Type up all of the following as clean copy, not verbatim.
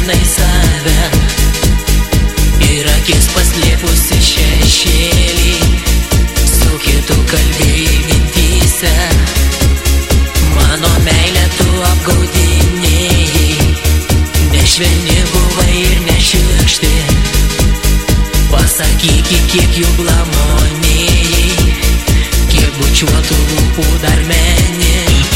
vienai save ir akis paslėpusi šešėlį, su kitu kalbėjai mintyse. Mano meilę tu apgaudinėjai, nešvelni buvai ir nešiurkšti. Pasakyk, kiek jų blamonėjai, kiek bučiuotų lūpų dar meni.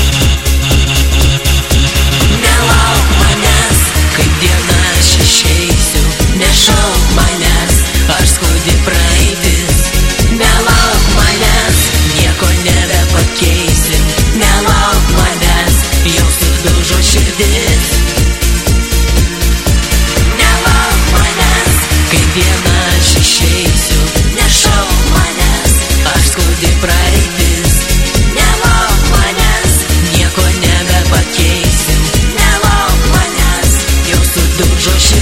Nelauk manęs, kaip diena aš išeisiu, nešauk manęs, aš skaudi praeitis. Nelauk manęs, nieko nebepakeisim. Nelauk manęs, jau sudužo širdis. Nelauk manęs, kaip diena aš išeisiu, nešauk manęs, aš skaudi praeitis. Nelauk manęs, nieko nebepakeisim. Nelauk manęs, jau sudužo širdis.